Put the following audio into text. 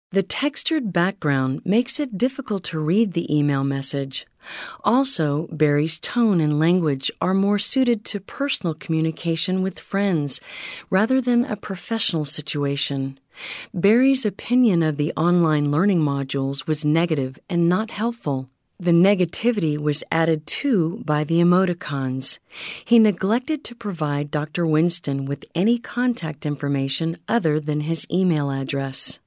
The textured background makes it difficult to read the email message. Also, Barry's tone and language are more suited to personal communication with friends rather than a professional situation. Barry's opinion of the online learning modules was negative and not helpful. The negativity was added to by the emoticons. He neglected to provide Dr. Winston with any contact information other than his email address.